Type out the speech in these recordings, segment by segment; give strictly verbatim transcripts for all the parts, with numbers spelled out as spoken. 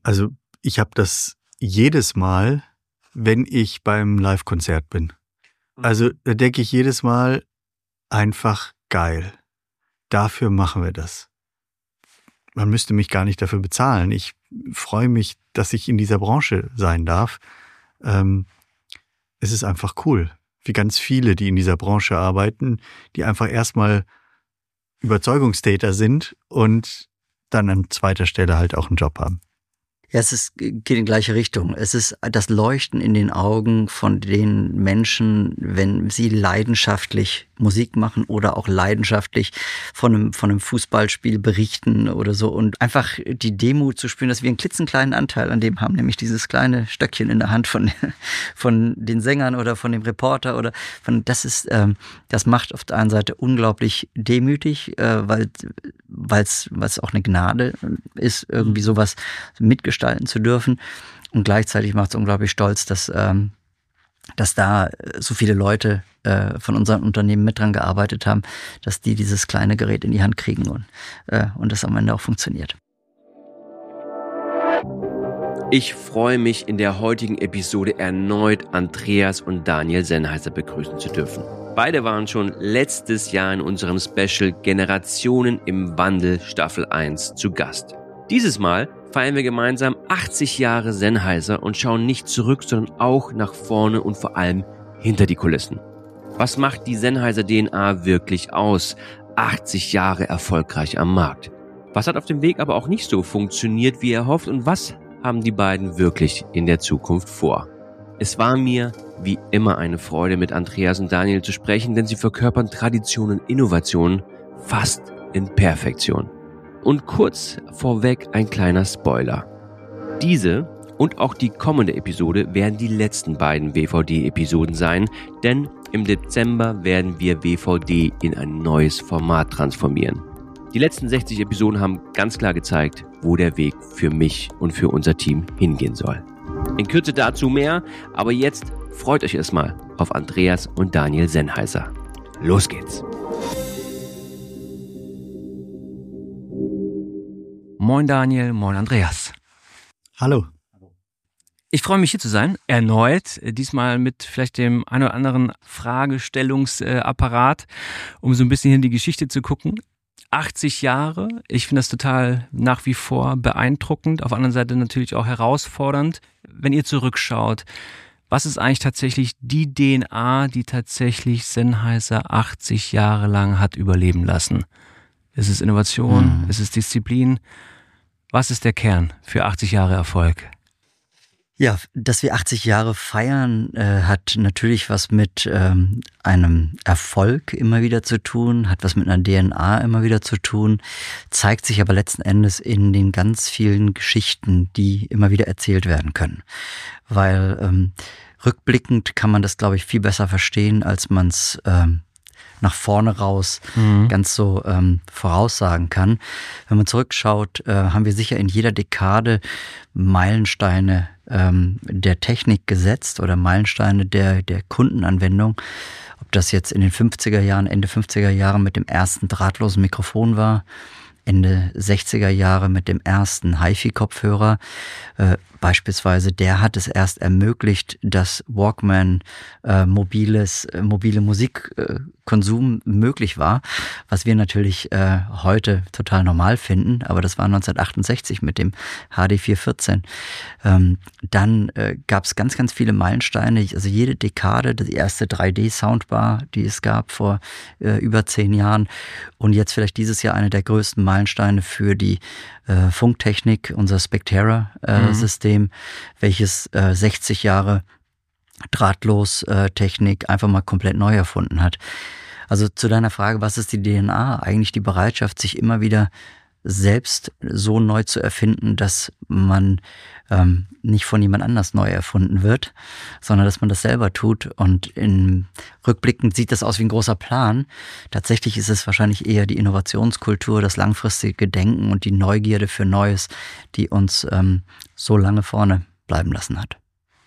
Also ich habe das jedes Mal, wenn ich beim Live-Konzert bin. Also da denke ich jedes Mal, einfach geil. Dafür machen wir das. Man müsste mich gar nicht dafür bezahlen. Ich freue mich, dass ich in dieser Branche sein darf. Ähm, es ist einfach cool, wie ganz viele, die in dieser Branche arbeiten, die einfach erstmal Überzeugungstäter sind und dann an zweiter Stelle halt auch einen Job haben. Ja, es ist, geht in gleiche Richtung. Es ist das Leuchten in den Augen von den Menschen, wenn sie leidenschaftlich Musik machen oder auch leidenschaftlich von einem, von einem Fußballspiel berichten oder so und einfach die Demut zu spüren, dass wir einen klitzekleinen Anteil an dem haben, nämlich dieses kleine Stöckchen in der Hand von, von den Sängern oder von dem Reporter oder von, das ist, ähm, das macht auf der einen Seite unglaublich demütig, äh, weil, weil's, weil's auch eine Gnade ist, irgendwie sowas mitgestalten zu dürfen und gleichzeitig macht es unglaublich stolz, dass, ähm, dass da so viele Leute äh, von unserem Unternehmen mit dran gearbeitet haben, dass die dieses kleine Gerät in die Hand kriegen und, äh, und das am Ende auch funktioniert. Ich freue mich, in der heutigen Episode erneut Andreas und Daniel Sennheiser begrüßen zu dürfen. Beide waren schon letztes Jahr in unserem Special Generationen im Wandel Staffel eins zu Gast. Dieses Mal feiern wir gemeinsam achtzig Jahre Sennheiser und schauen nicht zurück, sondern auch nach vorne und vor allem hinter die Kulissen. Was macht die Sennheiser D N A wirklich aus? achtzig Jahre erfolgreich am Markt. Was hat auf dem Weg aber auch nicht so funktioniert, wie erhofft, und was haben die beiden wirklich in der Zukunft vor? Es war mir wie immer eine Freude, mit Andreas und Daniel zu sprechen, denn sie verkörpern Tradition und Innovation fast in Perfektion. Und kurz vorweg ein kleiner Spoiler. Diese und auch die kommende Episode werden die letzten beiden W V D-Episoden sein, denn im Dezember werden wir W V D in ein neues Format transformieren. Die letzten sechzig Episoden haben ganz klar gezeigt, wo der Weg für mich und für unser Team hingehen soll. In Kürze dazu mehr, aber jetzt freut euch erstmal auf Andreas und Daniel Sennheiser. Los geht's! Moin Daniel, moin Andreas. Hallo. Ich freue mich, hier zu sein, erneut, diesmal mit vielleicht dem ein oder anderen Fragestellungsapparat, um so ein bisschen in die Geschichte zu gucken. achtzig Jahre, ich finde das total nach wie vor beeindruckend, auf der anderen Seite natürlich auch herausfordernd. Wenn ihr zurückschaut, was ist eigentlich tatsächlich die D N A, die tatsächlich Sennheiser achtzig Jahre lang hat überleben lassen? Ist es Innovation? Mhm. Ist es Disziplin? Was ist der Kern für achtzig Jahre Erfolg? Ja, dass wir achtzig Jahre feiern, äh, hat natürlich was mit ähm, einem Erfolg immer wieder zu tun, hat was mit einer D N A immer wieder zu tun, zeigt sich aber letzten Endes in den ganz vielen Geschichten, die immer wieder erzählt werden können. Weil ähm, rückblickend kann man das, glaube ich, viel besser verstehen, als man es ähm, nach vorne raus mhm. ganz so ähm, voraussagen kann. Wenn man zurückschaut, äh, haben wir sicher in jeder Dekade Meilensteine ähm, der Technik gesetzt oder Meilensteine der, der Kundenanwendung. Ob das jetzt in den fünfziger Jahren, Ende fünfziger Jahre mit dem ersten drahtlosen Mikrofon war, Ende sechziger Jahre mit dem ersten HiFi-Kopfhörer. Äh, beispielsweise, der hat es erst ermöglicht, dass Walkman äh, mobiles, äh, mobile Musikkonsum äh, möglich war, was wir natürlich äh, heute total normal finden, aber das war neunzehnhundertachtundsechzig mit dem H D vierhundertvierzehn. Ähm, dann äh, gab es ganz, ganz viele Meilensteine, also jede Dekade, die erste drei D-Soundbar, die es gab vor äh, über zehn Jahren, und jetzt vielleicht dieses Jahr eine der größten Meilensteine für die äh, Funktechnik, unser Spectera-System, mhm. welches äh, sechzig Jahre Drahtlos-Technik äh, einfach mal komplett neu erfunden hat. Also zu deiner Frage, was ist die D N A? Eigentlich die Bereitschaft, sich immer wieder selbst so neu zu erfinden, dass man ähm, nicht von jemand anders neu erfunden wird, sondern dass man das selber tut. Und in rückblickend sieht das aus wie ein großer Plan. Tatsächlich ist es wahrscheinlich eher die Innovationskultur, das langfristige Denken und die Neugierde für Neues, die uns ähm, so lange vorne bleiben lassen hat.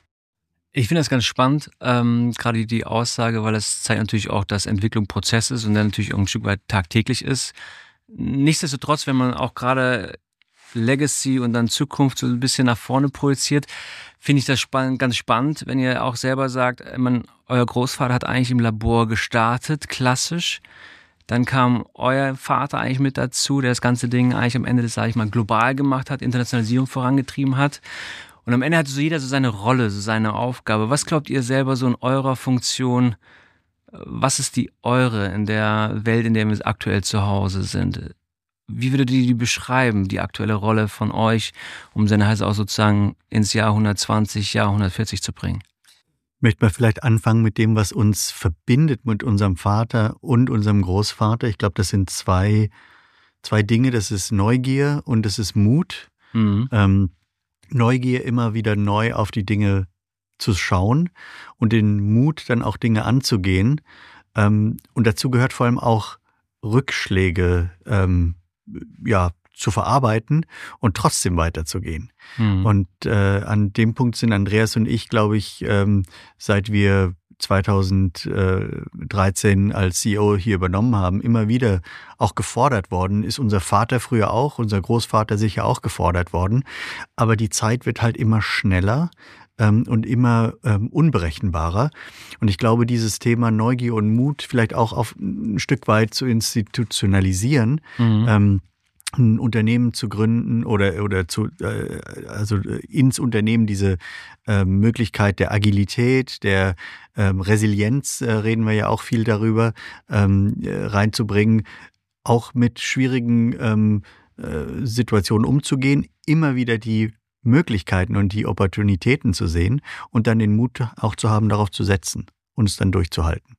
Ich finde das ganz spannend, ähm, gerade die Aussage, weil das zeigt natürlich auch, dass Entwicklung Prozess ist und dann natürlich auch ein Stück weit tagtäglich ist. Nichtsdestotrotz, wenn man auch gerade Legacy und dann Zukunft so ein bisschen nach vorne projiziert, finde ich das spann- ganz spannend, wenn ihr auch selber sagt, man, euer Großvater hat eigentlich im Labor gestartet, klassisch. Dann kam euer Vater eigentlich mit dazu, der das ganze Ding eigentlich am Ende, das sage ich mal, global gemacht hat, Internationalisierung vorangetrieben hat. Und am Ende hatte so jeder so seine Rolle, so seine Aufgabe. Was glaubt ihr selber so in eurer Funktion? Was ist die eure in der Welt, in der wir aktuell zu Hause sind? Wie würdet ihr die beschreiben, die aktuelle Rolle von euch, um Sennheiser auch sozusagen ins Jahr hundertzwanzig, Jahr hundertvierzig zu bringen? Ich möchte mal vielleicht anfangen mit dem, was uns verbindet mit unserem Vater und unserem Großvater. Ich glaube, das sind zwei, zwei Dinge. Das ist Neugier und das ist Mut. Mhm. Ähm, Neugier, immer wieder neu auf die Dinge zu schauen und den Mut, dann auch Dinge anzugehen. Ähm, und dazu gehört vor allem auch Rückschläge ähm, ja, zu verarbeiten und trotzdem weiterzugehen. Mhm. Und äh, an dem Punkt sind Andreas und ich, glaube ich, ähm, seit wir zweitausenddreizehn als C E O hier übernommen haben, immer wieder auch gefordert worden. Ist unser Vater früher auch, unser Großvater sicher auch gefordert worden. Aber die Zeit wird halt immer schneller ähm, und immer ähm, unberechenbarer. Und ich glaube, dieses Thema Neugier und Mut vielleicht auch auf ein Stück weit zu institutionalisieren, mhm. ähm, ein Unternehmen zu gründen oder oder zu äh, also ins Unternehmen diese äh, Möglichkeit der Agilität, der ähm, Resilienz, äh, reden wir ja auch viel darüber, ähm, reinzubringen, auch mit schwierigen ähm, äh, Situationen umzugehen, immer wieder die Möglichkeiten und die Opportunitäten zu sehen und dann den Mut auch zu haben, darauf zu setzen und es dann durchzuhalten.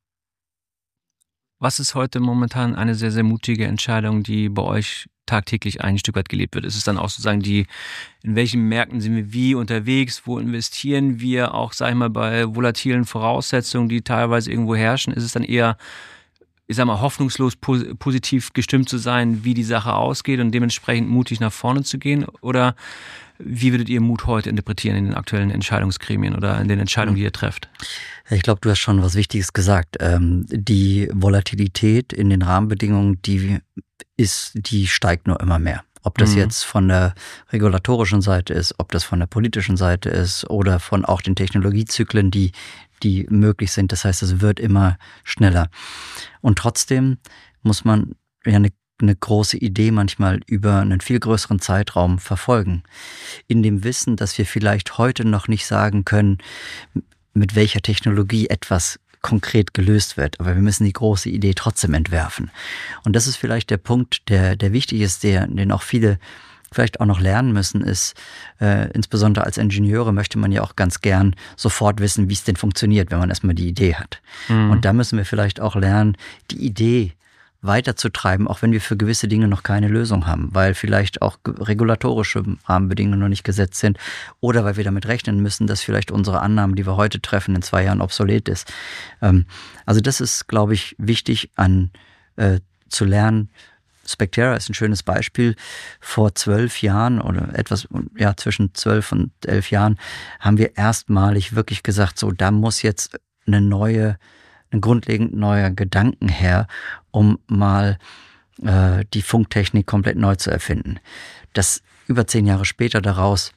Was ist heute momentan eine sehr, sehr mutige Entscheidung, die bei euch tagtäglich ein Stück weit gelebt wird? Ist es dann auch sozusagen die, in welchen Märkten sind wir wie unterwegs, wo investieren wir auch, sag ich mal, bei volatilen Voraussetzungen, die teilweise irgendwo herrschen? Ist es dann eher, ich sag mal, hoffnungslos positiv gestimmt zu sein, wie die Sache ausgeht und dementsprechend mutig nach vorne zu gehen? Oder wie würdet ihr Mut heute interpretieren in den aktuellen Entscheidungsgremien oder in den Entscheidungen, die ihr trefft? Ich glaube, du hast schon was Wichtiges gesagt. Ähm, die Volatilität in den Rahmenbedingungen, die ist, die steigt nur immer mehr. Ob das mhm. jetzt von der regulatorischen Seite ist, ob das von der politischen Seite ist oder von auch den Technologiezyklen, die, die möglich sind. Das heißt, es wird immer schneller. Und trotzdem muss man ja eine eine große Idee manchmal über einen viel größeren Zeitraum verfolgen. In dem Wissen, dass wir vielleicht heute noch nicht sagen können, mit welcher Technologie etwas konkret gelöst wird. Aber wir müssen die große Idee trotzdem entwerfen. Und das ist vielleicht der Punkt, der, der wichtig ist, der, den auch viele vielleicht auch noch lernen müssen, ist, äh, insbesondere als Ingenieure möchte man ja auch ganz gern sofort wissen, wie es denn funktioniert, wenn man erstmal die Idee hat. Mhm. Und da müssen wir vielleicht auch lernen, die Idee weiterzutreiben, auch wenn wir für gewisse Dinge noch keine Lösung haben, weil vielleicht auch regulatorische Rahmenbedingungen noch nicht gesetzt sind oder weil wir damit rechnen müssen, dass vielleicht unsere Annahmen, die wir heute treffen, in zwei Jahren obsolet ist. Ähm, also das ist, glaube ich, wichtig an äh, zu lernen. Spectera ist ein schönes Beispiel. Vor zwölf Jahren oder etwas, ja, zwischen zwölf und elf Jahren haben wir erstmalig wirklich gesagt, so, da muss jetzt eine neue ein grundlegend neuer Gedanken her, um mal äh, die Funktechnik komplett neu zu erfinden. Dass über zehn Jahre später daraus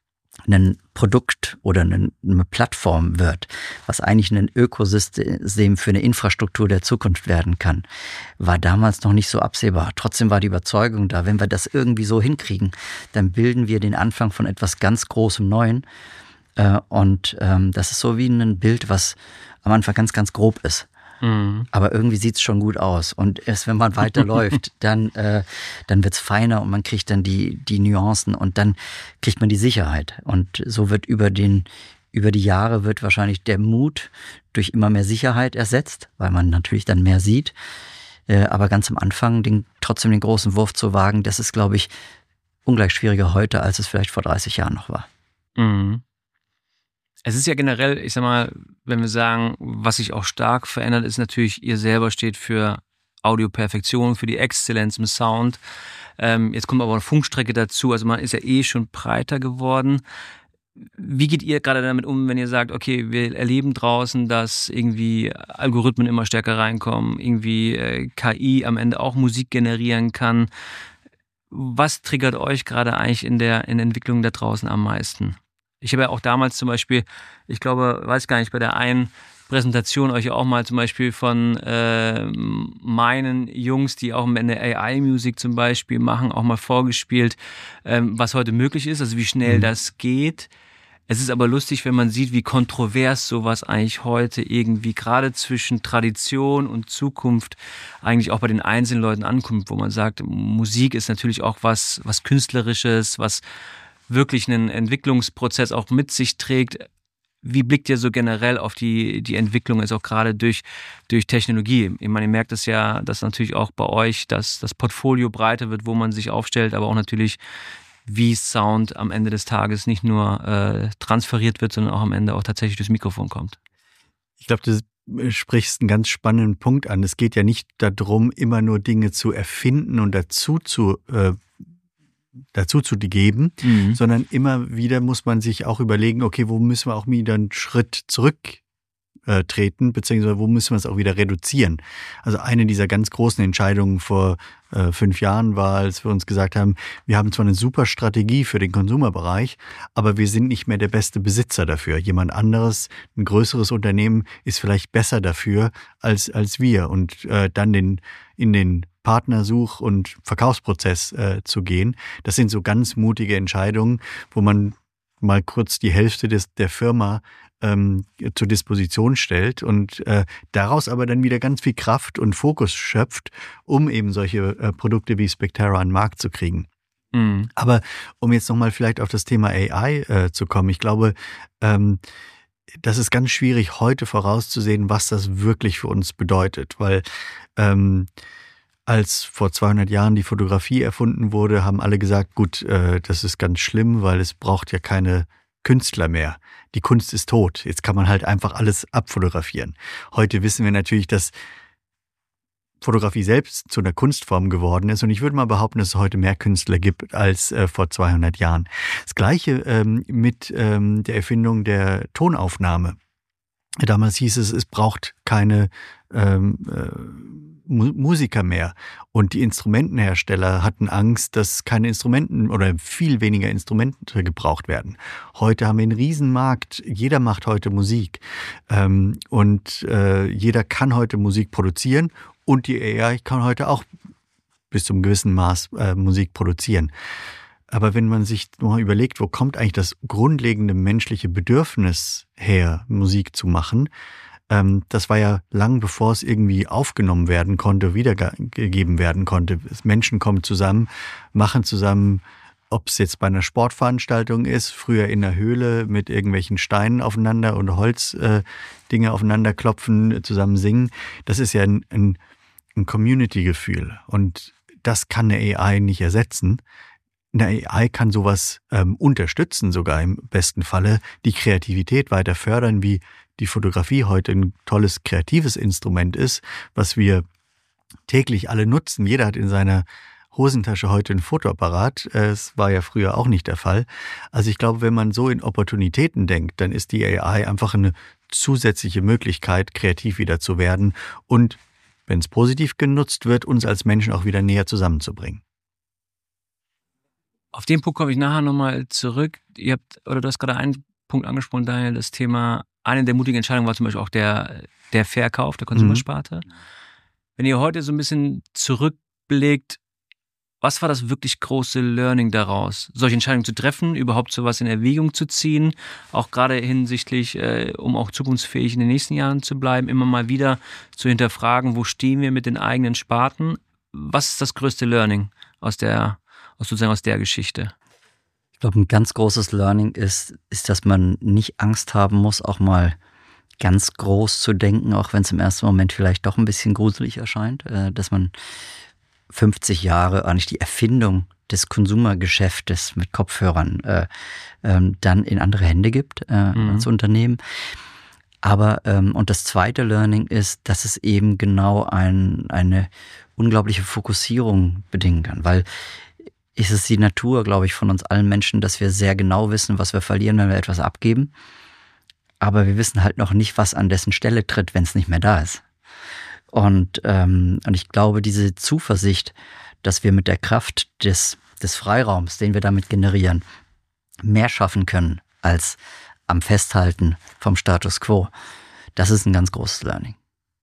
ein Produkt oder eine, eine Plattform wird, was eigentlich ein Ökosystem für eine Infrastruktur der Zukunft werden kann, war damals noch nicht so absehbar. Trotzdem war die Überzeugung da, wenn wir das irgendwie so hinkriegen, dann bilden wir den Anfang von etwas ganz Großem Neuen. Äh, und ähm, das ist so wie ein Bild, was am Anfang ganz, ganz grob ist. Mhm. Aber irgendwie sieht es schon gut aus. Und erst wenn man weiterläuft, dann, äh, dann wird es feiner und man kriegt dann die, die Nuancen und dann kriegt man die Sicherheit. Und so wird über den, über die Jahre wird wahrscheinlich der Mut durch immer mehr Sicherheit ersetzt, weil man natürlich dann mehr sieht. Äh, aber ganz am Anfang den, trotzdem den großen Wurf zu wagen, das ist, glaube ich, ungleich schwieriger heute, als es vielleicht vor dreißig Jahren noch war. Mhm. Es ist ja generell, ich sag mal, wenn wir sagen, was sich auch stark verändert, ist natürlich, ihr selber steht für Audioperfektion, für die Exzellenz im Sound. Ähm, jetzt kommt aber eine Funkstrecke dazu, also man ist ja eh schon breiter geworden. Wie geht ihr gerade damit um, wenn ihr sagt, okay, wir erleben draußen, dass irgendwie Algorithmen immer stärker reinkommen, irgendwie äh, K I am Ende auch Musik generieren kann? was triggert euch gerade eigentlich in der, in der Entwicklung da draußen am meisten? Ich habe ja auch damals zum Beispiel, ich glaube, weiß gar nicht, bei der einen Präsentation euch auch mal zum Beispiel von äh, meinen Jungs, die auch in der A I-Musik zum Beispiel machen, auch mal vorgespielt, ähm, was heute möglich ist, also wie schnell mhm. das geht. Es ist aber lustig, wenn man sieht, wie kontrovers sowas eigentlich heute irgendwie gerade zwischen Tradition und Zukunft eigentlich auch bei den einzelnen Leuten ankommt, wo man sagt, Musik ist natürlich auch was, was Künstlerisches, was wirklich einen Entwicklungsprozess auch mit sich trägt. Wie blickt ihr so generell auf die, die Entwicklung, jetzt auch gerade durch, durch Technologie? Ich meine, ihr merkt es ja, dass natürlich auch bei euch dass das Portfolio breiter wird, wo man sich aufstellt, aber auch natürlich, wie Sound am Ende des Tages nicht nur äh, transferiert wird, sondern auch am Ende auch tatsächlich durchs Mikrofon kommt. Ich glaube, du sprichst einen ganz spannenden Punkt an. Es geht ja nicht darum, immer nur Dinge zu erfinden und dazu zu äh, dazu zu geben, mhm. sondern immer wieder muss man sich auch überlegen, okay, wo müssen wir auch wieder einen Schritt zurücktreten, beziehungsweise wo müssen wir es auch wieder reduzieren. Also eine dieser ganz großen Entscheidungen vor äh, fünf Jahren war, als wir uns gesagt haben, wir haben zwar eine super Strategie für den Consumer-Bereich, aber wir sind nicht mehr der beste Besitzer dafür. Jemand anderes, ein größeres Unternehmen ist vielleicht besser dafür als, als wir und äh, dann den, in den Partnersuch- und Verkaufsprozess äh, zu gehen. Das sind so ganz mutige Entscheidungen, wo man mal kurz die Hälfte des, der Firma ähm, zur Disposition stellt und äh, daraus aber dann wieder ganz viel Kraft und Fokus schöpft, um eben solche äh, Produkte wie Spectara an den Markt zu kriegen. Mhm. Aber um jetzt nochmal vielleicht auf das Thema A I äh, zu kommen, ich glaube, ähm, das ist ganz schwierig, heute vorauszusehen, was das wirklich für uns bedeutet, weil ähm, als vor zweihundert Jahren die Fotografie erfunden wurde, haben alle gesagt, gut, äh, das ist ganz schlimm, weil es braucht ja keine Künstler mehr. Die Kunst ist tot. Jetzt kann man halt einfach alles abfotografieren. Heute wissen wir natürlich, dass Fotografie selbst zu einer Kunstform geworden ist. Und ich würde mal behaupten, dass es heute mehr Künstler gibt als äh, vor zweihundert Jahren. Das Gleiche ähm, mit ähm, der Erfindung der Tonaufnahme. Damals hieß es, es braucht keine ähm, äh, Musiker mehr. Und die Instrumentenhersteller hatten Angst, dass keine Instrumenten oder viel weniger Instrumente gebraucht werden. Heute haben wir einen Riesenmarkt. Jeder macht heute Musik. Ähm, und äh, jeder kann heute Musik produzieren. Und die A I kann heute auch bis zum gewissen Maß äh, Musik produzieren. Aber wenn man sich mal überlegt, wo kommt eigentlich das grundlegende menschliche Bedürfnis her, Musik zu machen, ähm, das war ja lang bevor es irgendwie aufgenommen werden konnte, wiedergegeben werden konnte. Menschen kommen zusammen, machen zusammen, ob es jetzt bei einer Sportveranstaltung ist, früher in der Höhle mit irgendwelchen Steinen aufeinander und Holzdinge äh, aufeinander klopfen, zusammen singen. Das ist ja ein, ein, ein Community-Gefühl und das kann eine A I nicht ersetzen. Eine A I kann sowas ähm, unterstützen, sogar im besten Falle, die Kreativität weiter fördern, wie die Fotografie heute ein tolles kreatives Instrument ist, was wir täglich alle nutzen. Jeder hat in seiner Hosentasche heute ein Fotoapparat. Es war ja früher auch nicht der Fall. Also ich glaube, wenn man so in Opportunitäten denkt, dann ist die A I einfach eine zusätzliche Möglichkeit, kreativ wieder zu werden und, wenn es positiv genutzt wird, uns als Menschen auch wieder näher zusammenzubringen. Auf den Punkt komme ich nachher nochmal zurück. Ihr habt, oder du hast gerade einen Punkt angesprochen, Daniel, das Thema, eine der mutigen Entscheidungen war zum Beispiel auch der, der Verkauf, der Konsumersparte. Mhm. Wenn ihr heute so ein bisschen zurückblickt, was war das wirklich große Learning daraus, solche Entscheidungen zu treffen, überhaupt sowas in Erwägung zu ziehen, auch gerade hinsichtlich, äh, um auch zukunftsfähig in den nächsten Jahren zu bleiben, immer mal wieder zu hinterfragen, wo stehen wir mit den eigenen Sparten? Was ist das größte Learning aus der Aus sozusagen aus der Geschichte? Ich glaube, ein ganz großes Learning ist, ist, dass man nicht Angst haben muss, auch mal ganz groß zu denken, auch wenn es im ersten Moment vielleicht doch ein bisschen gruselig erscheint, dass man fünfzig Jahre eigentlich die Erfindung des Konsumergeschäftes mit Kopfhörern äh, ähm, dann in andere Hände gibt äh, mhm. als Unternehmen. Aber, ähm, und das zweite Learning ist, dass es eben genau ein, eine unglaubliche Fokussierung bedingen kann, weil ist es die Natur, glaube ich, von uns allen Menschen, dass wir sehr genau wissen, was wir verlieren, wenn wir etwas abgeben. Aber wir wissen halt noch nicht, was an dessen Stelle tritt, wenn es nicht mehr da ist. Und, ähm, und ich glaube, diese Zuversicht, dass wir mit der Kraft des des Freiraums, den wir damit generieren, mehr schaffen können als am Festhalten vom Status quo. Das ist ein ganz großes Learning.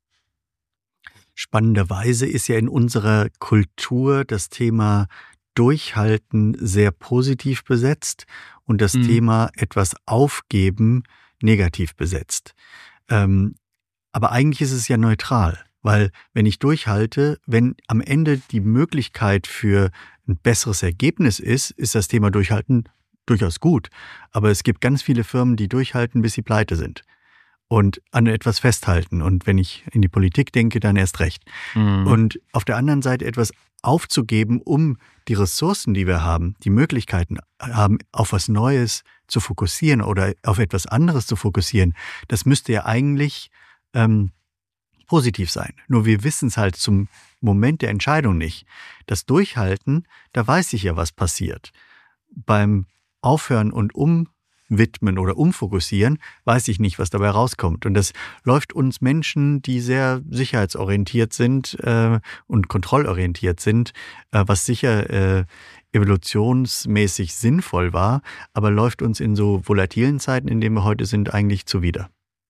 Spannenderweise ist ja in unserer Kultur das Thema Durchhalten sehr positiv besetzt und das mhm. Thema etwas aufgeben negativ besetzt. Ähm, aber eigentlich ist es ja neutral, weil wenn ich durchhalte, wenn am Ende die Möglichkeit für ein besseres Ergebnis ist, ist das Thema Durchhalten durchaus gut. Aber es gibt ganz viele Firmen, die durchhalten, bis sie pleite sind und an etwas festhalten. Und wenn ich in die Politik denke, dann erst recht. Mhm. Und auf der anderen Seite etwas aufzugeben, um die Ressourcen, die wir haben, die Möglichkeiten haben, auf was Neues zu fokussieren oder auf etwas anderes zu fokussieren, das müsste ja eigentlich ähm, positiv sein. Nur wir wissen es halt zum Moment der Entscheidung nicht. Das Durchhalten, da weiß ich ja, was passiert. Beim Aufhören und Umwidmen oder Umfokussieren weiß ich nicht, was dabei rauskommt. Und das läuft uns Menschen, die sehr sicherheitsorientiert sind äh, und kontrollorientiert sind, äh, was sicher äh, evolutionsmäßig sinnvoll war, aber läuft uns in so volatilen Zeiten, in denen wir heute sind, eigentlich zuwider.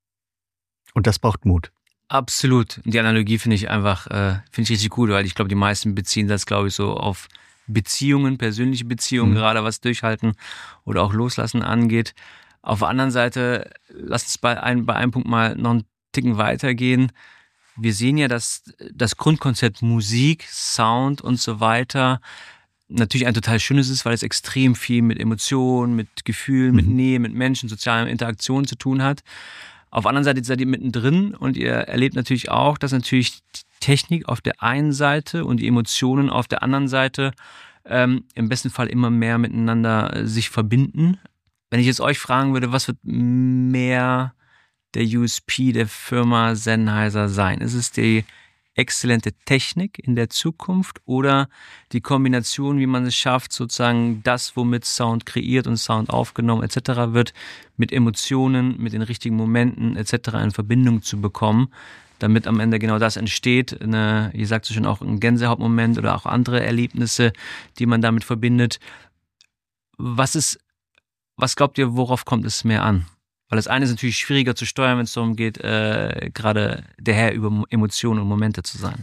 Und das braucht Mut. Absolut. Die Analogie finde ich einfach, äh, finde ich richtig gut, weil ich glaube, die meisten beziehen das, glaube ich, so auf Beziehungen, persönliche Beziehungen, mhm. gerade was Durchhalten oder auch Loslassen angeht. Auf der anderen Seite, lass uns bei einem, bei einem Punkt mal noch einen Ticken weitergehen. Wir sehen ja, dass das Grundkonzept Musik, Sound und so weiter natürlich ein total schönes ist, weil es extrem viel mit Emotionen, mit Gefühlen, mhm. mit Nähe, mit Menschen, sozialen Interaktionen zu tun hat. Auf der anderen Seite seid ihr mittendrin und ihr erlebt natürlich auch, dass natürlich die Technik auf der einen Seite und die Emotionen auf der anderen Seite ähm, im besten Fall immer mehr miteinander äh, sich verbinden. Wenn ich jetzt euch fragen würde, was wird mehr der U S P der Firma Sennheiser sein? Ist es die exzellente Technik in der Zukunft oder die Kombination, wie man es schafft, sozusagen das, womit Sound kreiert und Sound aufgenommen et cetera wird, mit Emotionen, mit den richtigen Momenten et cetera in Verbindung zu bekommen, damit am Ende genau das entsteht, eine, ihr sagt es schon, auch ein Gänsehautmoment oder auch andere Erlebnisse, die man damit verbindet. Was ist, was glaubt ihr, worauf kommt es mehr an? Weil das eine ist natürlich schwieriger zu steuern, wenn es darum geht, äh, gerade der Herr über Emotionen und Momente zu sein.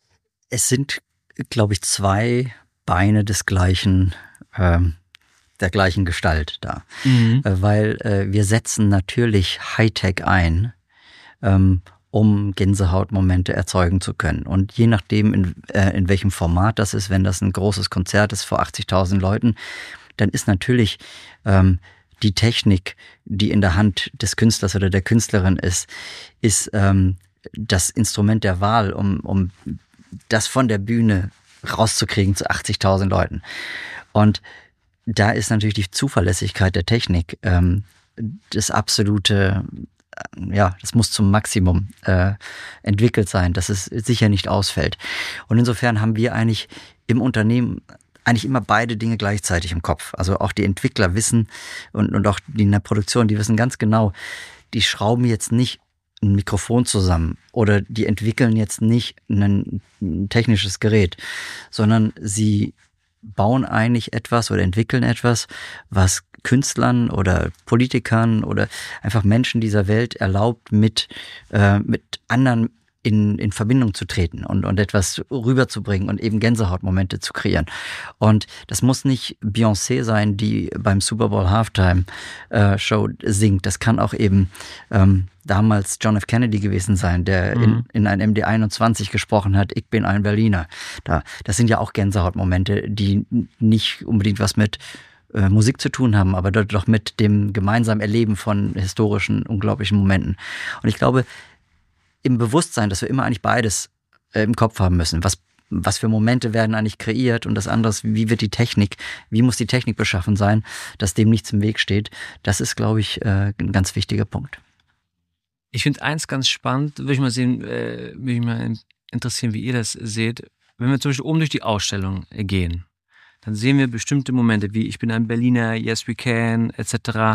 Es sind, glaube ich, zwei Beine des gleichen, ähm, der gleichen Gestalt da. Mhm. Äh, weil äh, wir setzen natürlich Hightech ein, ähm, um Gänsehautmomente erzeugen zu können. Und je nachdem, in, äh, in welchem Format das ist, wenn das ein großes Konzert ist vor achtzigtausend Leuten, dann ist natürlich ähm, die Technik, die in der Hand des Künstlers oder der Künstlerin ist, ist ähm, das Instrument der Wahl, um, um das von der Bühne rauszukriegen zu achtzigtausend Leuten. Und da ist natürlich die Zuverlässigkeit der Technik ähm, das absolute, ja, das muss zum Maximum äh, entwickelt sein, dass es sicher nicht ausfällt. Und insofern haben wir eigentlich im Unternehmen eigentlich immer beide Dinge gleichzeitig im Kopf. Also auch die Entwickler wissen und, und auch die in der Produktion, die wissen ganz genau, die schrauben jetzt nicht ein Mikrofon zusammen oder die entwickeln jetzt nicht ein, ein technisches Gerät, sondern sie bauen eigentlich etwas oder entwickeln etwas, was Künstlern oder Politikern oder einfach Menschen dieser Welt erlaubt, mit, äh, mit anderen in, in Verbindung zu treten und, und etwas rüberzubringen und eben Gänsehautmomente zu kreieren. Und das muss nicht Beyoncé sein, die beim Super Bowl Halftime äh, Show singt. Das kann auch eben ähm, damals John F. Kennedy gewesen sein, der mhm. in, in ein M D einundzwanzig gesprochen hat, ich bin ein Berliner. Da, das sind ja auch Gänsehautmomente, die nicht unbedingt was mit äh, Musik zu tun haben, aber doch mit dem gemeinsamen Erleben von historischen, unglaublichen Momenten. Und ich glaube, im Bewusstsein, dass wir immer eigentlich beides äh, im Kopf haben müssen. Was, was für Momente werden eigentlich kreiert und das andere ist, wie wird die Technik, wie muss die Technik beschaffen sein, dass dem nichts im Weg steht. Das ist, glaube ich, äh, ein ganz wichtiger Punkt. Ich finde eins ganz spannend, würde ich mal sehen, äh, würde mich mal interessieren, wie ihr das seht. Wenn wir zum Beispiel oben durch die Ausstellung gehen, dann sehen wir bestimmte Momente, wie ich bin ein Berliner, Yes We Can, et cetera.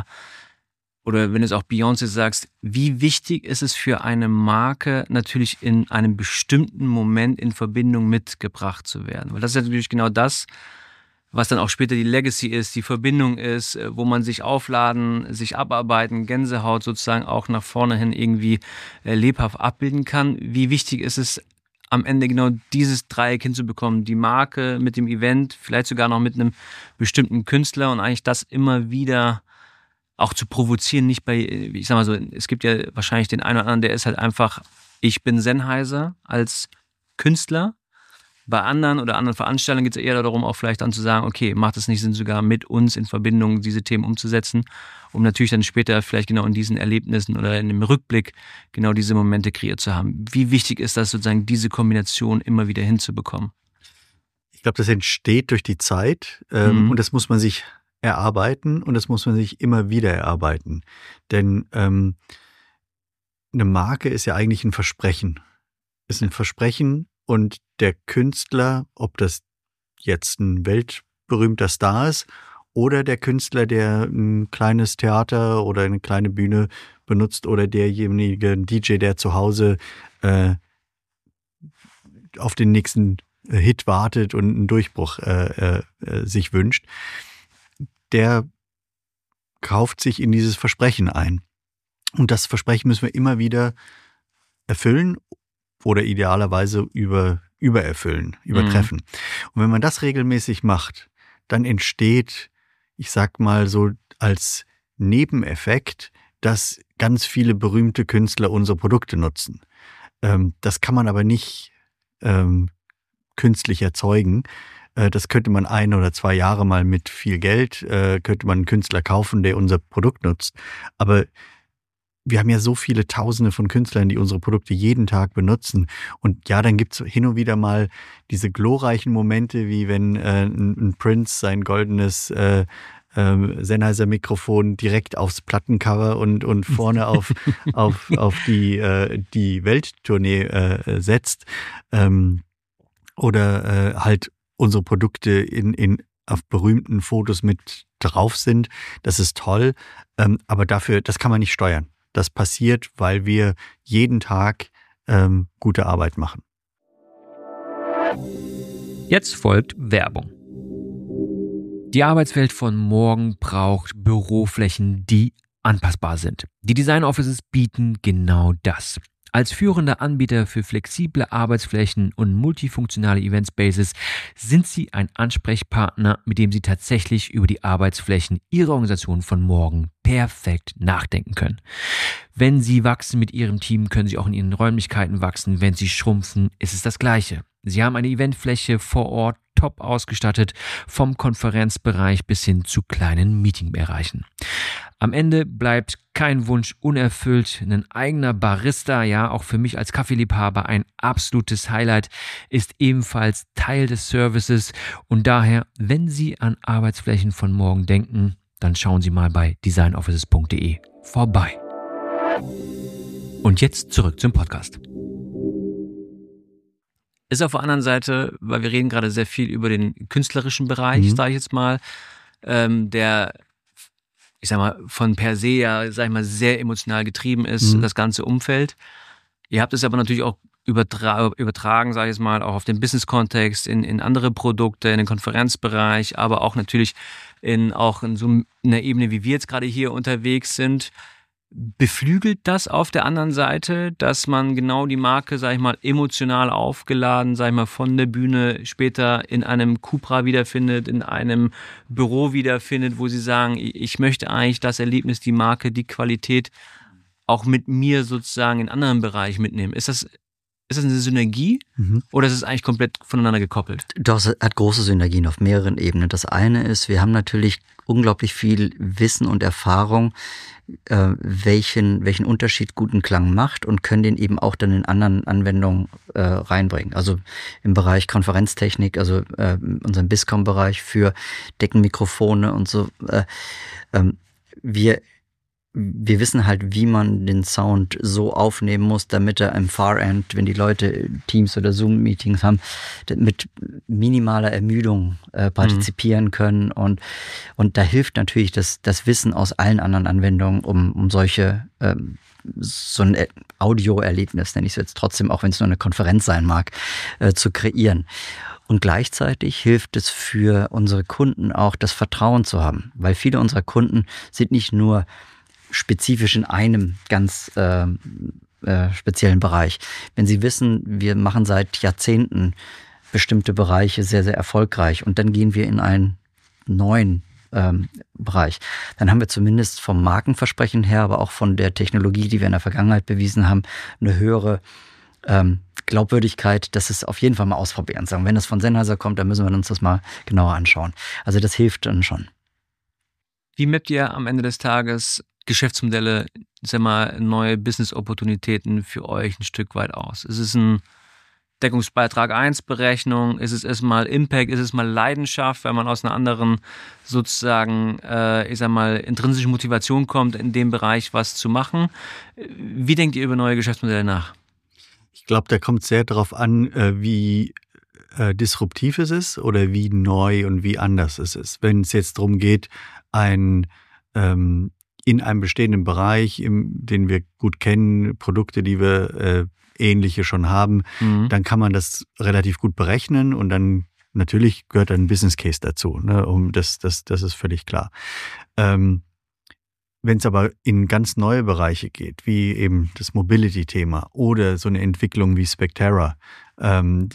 Oder wenn du es auch Beyoncé sagst, wie wichtig ist es für eine Marke, natürlich in einem bestimmten Moment in Verbindung mitgebracht zu werden? Weil das ist natürlich genau das, was dann auch später die Legacy ist, die Verbindung ist, wo man sich aufladen, sich abarbeiten, Gänsehaut sozusagen auch nach vorne hin irgendwie lebhaft abbilden kann. Wie wichtig ist es, am Ende genau dieses Dreieck hinzubekommen, die Marke mit dem Event, vielleicht sogar noch mit einem bestimmten Künstler und eigentlich das immer wieder auch zu provozieren, nicht bei, ich sag mal so, es gibt ja wahrscheinlich den einen oder anderen, der ist halt einfach, ich bin Sennheiser als Künstler. Bei anderen oder anderen Veranstaltungen geht es eher darum, auch vielleicht dann zu sagen, okay, macht es nicht Sinn, sogar mit uns in Verbindung diese Themen umzusetzen, um natürlich dann später vielleicht genau in diesen Erlebnissen oder in dem Rückblick genau diese Momente kreiert zu haben. Wie wichtig ist das sozusagen, diese Kombination immer wieder hinzubekommen? Ich glaube, das entsteht durch die Zeit ähm, Mhm. und das muss man sich erarbeiten und das muss man sich immer wieder erarbeiten. Denn ähm, eine Marke ist ja eigentlich ein Versprechen. Ist ein Versprechen und der Künstler, ob das jetzt ein weltberühmter Star ist oder der Künstler, der ein kleines Theater oder eine kleine Bühne benutzt oder derjenige D J, der zu Hause äh, auf den nächsten Hit wartet und einen Durchbruch äh, äh, sich wünscht, der kauft sich in dieses Versprechen ein. Und das Versprechen müssen wir immer wieder erfüllen oder idealerweise über, übererfüllen, übertreffen. Mhm. Und wenn man das regelmäßig macht, dann entsteht, ich sag mal so als Nebeneffekt, dass ganz viele berühmte Künstler unsere Produkte nutzen. Ähm, das kann man aber nicht ähm, künstlich erzeugen. Äh, das könnte man ein oder zwei Jahre mal mit viel Geld, äh, könnte man einen Künstler kaufen, der unser Produkt nutzt. Aber wir haben ja so viele Tausende von Künstlern, die unsere Produkte jeden Tag benutzen. Und ja, dann gibt's hin und wieder mal diese glorreichen Momente, wie wenn äh, ein, ein Prince sein goldenes äh, äh, Sennheiser-Mikrofon direkt aufs Plattencover und, und vorne auf, auf, auf die, äh, die Welttournee äh, setzt. Ähm, oder äh, halt unsere Produkte in, in auf berühmten Fotos mit drauf sind. Das ist toll. Ähm, aber dafür, das kann man nicht steuern. Das passiert, weil wir jeden Tag ähm, gute Arbeit machen. Jetzt folgt Werbung. Die Arbeitswelt von morgen braucht Büroflächen, die anpassbar sind. Die Design Offices bieten genau das. Als führender Anbieter für flexible Arbeitsflächen und multifunktionale Event Spaces sind Sie ein Ansprechpartner, mit dem Sie tatsächlich über die Arbeitsflächen Ihrer Organisation von morgen perfekt nachdenken können. Wenn Sie wachsen mit Ihrem Team, können Sie auch in Ihren Räumlichkeiten wachsen. Wenn Sie schrumpfen, ist es das Gleiche. Sie haben eine Eventfläche vor Ort top ausgestattet, vom Konferenzbereich bis hin zu kleinen Meetingbereichen. Am Ende bleibt kein Wunsch unerfüllt. Ein eigener Barista, ja, auch für mich als Kaffeeliebhaber ein absolutes Highlight, ist ebenfalls Teil des Services. Und daher, wenn Sie an Arbeitsflächen von morgen denken, dann schauen Sie mal bei design offices punkt de vorbei. Und jetzt zurück zum Podcast. Ist auf der anderen Seite, weil wir reden gerade sehr viel über den künstlerischen Bereich, mhm. sage ich jetzt mal, ähm, der, ich sag mal, von per se ja, sag ich mal, sehr emotional getrieben ist, mhm. das ganze Umfeld. Ihr habt es aber natürlich auch übertra- übertragen, sage ich jetzt mal, auch auf den Business-Kontext, in, in andere Produkte, in den Konferenzbereich, aber auch natürlich in, auch in so einer Ebene, wie wir jetzt gerade hier unterwegs sind. Beflügelt das auf der anderen Seite, dass man genau die Marke, sag ich mal, emotional aufgeladen, sag ich mal, von der Bühne später in einem Cupra wiederfindet, in einem Büro wiederfindet, wo sie sagen, ich möchte eigentlich das Erlebnis, die Marke, die Qualität auch mit mir sozusagen in anderen Bereichen mitnehmen. Ist das, ist das eine Synergie mhm. oder ist es eigentlich komplett voneinander gekoppelt? Doch, es hat große Synergien auf mehreren Ebenen. Das eine ist, wir haben natürlich unglaublich viel Wissen und Erfahrung, äh, welchen, welchen Unterschied guten Klang macht und können den eben auch dann in anderen Anwendungen äh, reinbringen. Also im Bereich Konferenztechnik, also äh, unserem Biscom-Bereich für Deckenmikrofone und so. Äh, ähm, wir Wir wissen halt, wie man den Sound so aufnehmen muss, damit er im Far-End, wenn die Leute Teams- oder Zoom-Meetings haben, mit minimaler Ermüdung äh, partizipieren mhm. können. Und, und da hilft natürlich das, das Wissen aus allen anderen Anwendungen, um, um solche, ähm, so ein Audio-Erlebnis, nenne ich es jetzt trotzdem, auch wenn es nur eine Konferenz sein mag, äh, zu kreieren. Und gleichzeitig hilft es für unsere Kunden auch, das Vertrauen zu haben, weil viele unserer Kunden sind nicht nur spezifisch in einem ganz äh, äh, speziellen Bereich. Wenn sie wissen, wir machen seit Jahrzehnten bestimmte Bereiche sehr, sehr erfolgreich und dann gehen wir in einen neuen ähm, Bereich, dann haben wir zumindest vom Markenversprechen her, aber auch von der Technologie, die wir in der Vergangenheit bewiesen haben, eine höhere ähm, Glaubwürdigkeit, dass es auf jeden Fall mal ausprobieren. Sagen, wenn das von Sennheiser kommt, dann müssen wir uns das mal genauer anschauen. Also das hilft dann schon. Wie mappt ihr am Ende des Tages Geschäftsmodelle, sag mal, neue Business-Opportunitäten für euch ein Stück weit aus? Ist es ein Deckungsbeitrag eins Berechnung? Ist es erstmal Impact? Ist es mal Leidenschaft, weil man aus einer anderen sozusagen, äh, ich sag mal, intrinsischen Motivation kommt, in dem Bereich was zu machen? Wie denkt ihr über neue Geschäftsmodelle nach? Ich glaube, da kommt es sehr darauf an, wie äh, disruptiv es ist oder wie neu und wie anders es ist. Wenn es jetzt darum geht, ein ähm, in einem bestehenden Bereich, im, den wir gut kennen, Produkte, die wir äh, ähnliche schon haben, mhm. dann kann man das relativ gut berechnen und dann natürlich gehört ein Business Case dazu. Ne? Um das, das, das ist völlig klar. Ähm, Wenn es aber in ganz neue Bereiche geht, wie eben das Mobility-Thema oder so eine Entwicklung wie Spectera, ähm,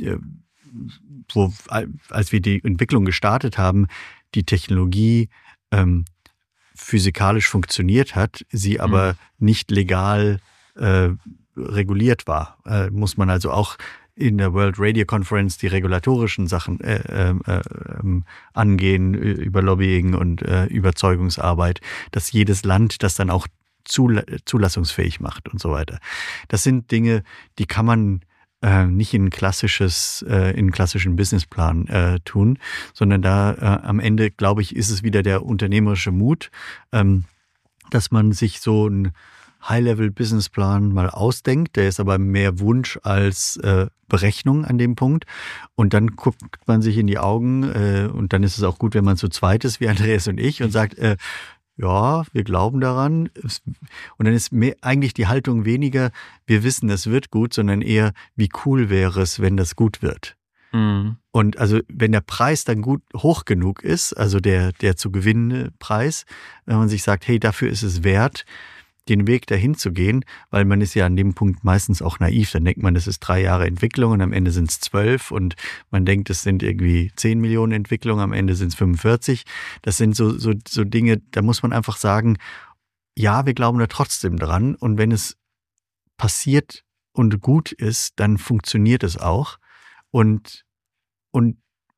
wo, als wir die Entwicklung gestartet haben, die Technologie ähm, physikalisch funktioniert hat, sie aber mhm. nicht legal äh, reguliert war. Äh, muss man also auch in der World Radio Conference die regulatorischen Sachen äh, äh, äh, angehen, über Lobbying und äh, Überzeugungsarbeit, dass jedes Land das dann auch zul- zulassungsfähig macht und so weiter. Das sind Dinge, die kann man äh, nicht in klassisches, äh, in klassischen Businessplan äh, tun, sondern da äh, am Ende, glaube ich, ist es wieder der unternehmerische Mut, ähm, dass man sich so ein High-Level-Businessplan mal ausdenkt. Der ist aber mehr Wunsch als äh, Berechnung an dem Punkt. Und dann guckt man sich in die Augen äh, und dann ist es auch gut, wenn man zu zweit ist, wie Andreas und ich, und sagt, äh, ja, wir glauben daran. Und dann ist mehr, eigentlich die Haltung weniger, wir wissen, es wird gut, sondern eher, wie cool wäre es, wenn das gut wird. Mhm. Und also wenn der Preis dann gut hoch genug ist, also der, der zu gewinnende Preis, wenn man sich sagt, hey, dafür ist es wert, den Weg dahin zu gehen, weil man ist ja an dem Punkt meistens auch naiv. Dann denkt man, das ist drei Jahre Entwicklung und am Ende sind es zwölf und man denkt, es sind irgendwie zehn Millionen Entwicklungen, am Ende sind es fünfundvierzig. Das sind so, so, so Dinge, da muss man einfach sagen, ja, wir glauben da trotzdem dran und wenn es passiert und gut ist, dann funktioniert es auch und, und,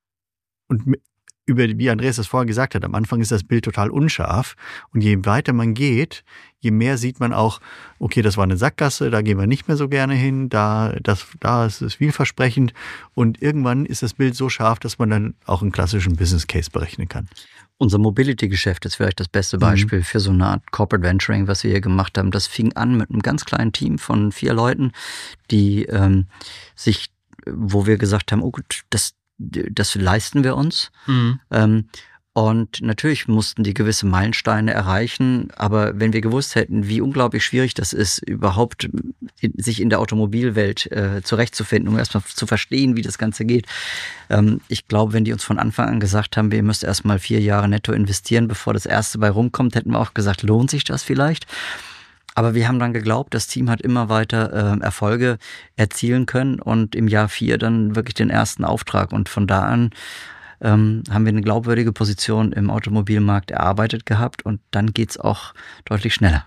und über, wie Andreas das vorher gesagt hat, am Anfang ist das Bild total unscharf und je weiter man geht, je mehr sieht man auch, okay, das war eine Sackgasse, da gehen wir nicht mehr so gerne hin, da, das, da ist es vielversprechend und irgendwann ist das Bild so scharf, dass man dann auch einen klassischen Business Case berechnen kann. Unser Mobility-Geschäft ist vielleicht das beste Beispiel mhm. für so eine Art Corporate Venturing, was wir hier gemacht haben. Das fing an mit einem ganz kleinen Team von vier Leuten, die ähm, sich, wo wir gesagt haben, oh gut, das Das leisten wir uns. Mhm. Ähm, und natürlich mussten die gewisse Meilensteine erreichen. Aber wenn wir gewusst hätten, wie unglaublich schwierig das ist, überhaupt in, sich in der Automobilwelt äh, zurechtzufinden, um erstmal zu verstehen, wie das Ganze geht. Ähm, ich glaube, wenn die uns von Anfang an gesagt haben, ihr müsst erstmal vier Jahre netto investieren, bevor das erste bei rumkommt, hätten wir auch gesagt, lohnt sich das vielleicht? Aber wir haben dann geglaubt, das Team hat immer weiter äh, Erfolge erzielen können und im Jahr vier dann wirklich den ersten Auftrag. Und von da an ähm, haben wir eine glaubwürdige Position im Automobilmarkt erarbeitet gehabt und dann geht's auch deutlich schneller.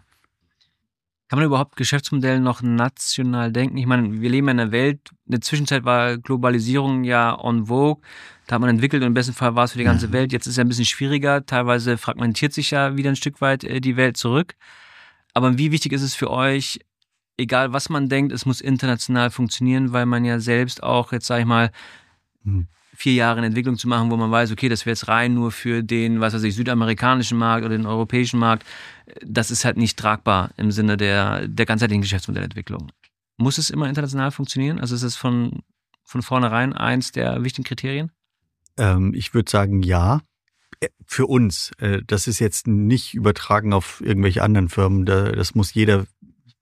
Kann man überhaupt Geschäftsmodelle noch national denken? Ich meine, wir leben in einer Welt, in der Zwischenzeit war Globalisierung ja en vogue, da hat man entwickelt und im besten Fall war es für die ganze Welt. Jetzt ist es ja ein bisschen schwieriger, teilweise fragmentiert sich ja wieder ein Stück weit die Welt zurück. Aber wie wichtig ist es für euch, egal was man denkt, es muss international funktionieren, weil man ja selbst auch, jetzt sage ich mal, vier Jahre in Entwicklung zu machen, wo man weiß, okay, das wäre jetzt rein nur für den, was weiß ich, südamerikanischen Markt oder den europäischen Markt, das ist halt nicht tragbar im Sinne der, der ganzheitlichen Geschäftsmodellentwicklung. Muss es immer international funktionieren? Also ist es von, von vornherein eins der wichtigen Kriterien? Ähm, ich würde sagen, ja. Für uns. Das ist jetzt nicht übertragen auf irgendwelche anderen Firmen. Das muss jeder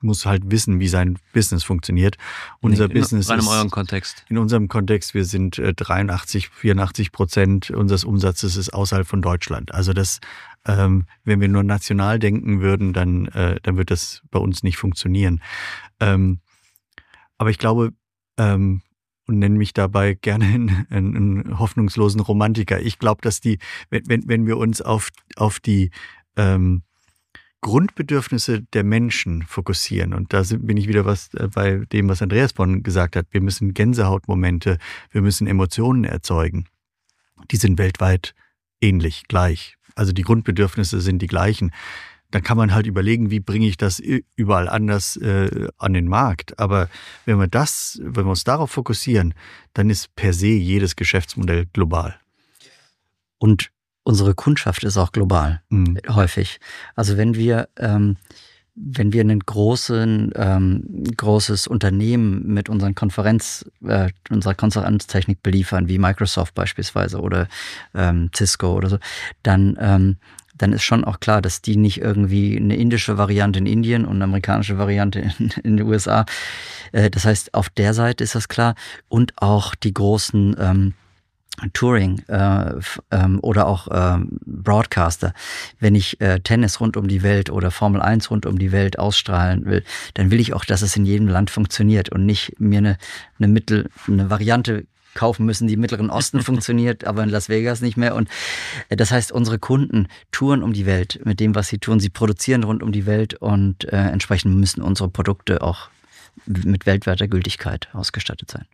muss halt wissen, wie sein Business funktioniert. Unser in, Business rein ist, in eurem Kontext. In unserem Kontext, wir sind äh, dreiundachtzig, vierundachtzig Prozent unseres Umsatzes ist außerhalb von Deutschland. Also das, ähm, wenn wir nur national denken würden, dann, äh, dann wird das bei uns nicht funktionieren. Ähm, aber ich glaube, ähm, und nenne mich dabei gerne einen, einen hoffnungslosen Romantiker. Ich glaube, dass die, wenn, wenn, wenn wir uns auf, auf die ähm, Grundbedürfnisse der Menschen fokussieren, und da sind, bin ich wieder was äh, bei dem, was Andreas vorhin gesagt hat, wir müssen Gänsehautmomente, wir müssen Emotionen erzeugen. Die sind weltweit ähnlich, gleich. Also die Grundbedürfnisse sind die gleichen. Dann kann man halt überlegen, wie bringe ich das überall anders äh, an den Markt. Aber wenn wir das, wenn wir uns darauf fokussieren, dann ist per se jedes Geschäftsmodell global. Und unsere Kundschaft ist auch global, mhm. häufig. Also wenn wir, ähm, wenn wir ein großen, ähm, großes Unternehmen mit unseren Konferenz, äh, unserer Konferenztechnik beliefern, wie Microsoft beispielsweise oder ähm, Cisco oder so, dann ähm, dann ist schon auch klar, dass die nicht irgendwie eine indische Variante in Indien und eine amerikanische Variante in, in den U S A. Äh, das heißt, auf der Seite ist das klar. Und auch die großen ähm, Touring äh, f- ähm, oder auch ähm, Broadcaster. Wenn ich äh, Tennis rund um die Welt oder Formel eins rund um die Welt ausstrahlen will, dann will ich auch, dass es in jedem Land funktioniert und nicht mir eine, eine Mittel, eine Variante kaufen müssen, die im Mittleren Osten funktioniert, aber in Las Vegas nicht mehr. Und das heißt, unsere Kunden touren um die Welt mit dem, was sie tun. Sie produzieren rund um die Welt und äh, entsprechend müssen unsere Produkte auch mit weltweiter Gültigkeit ausgestattet sein.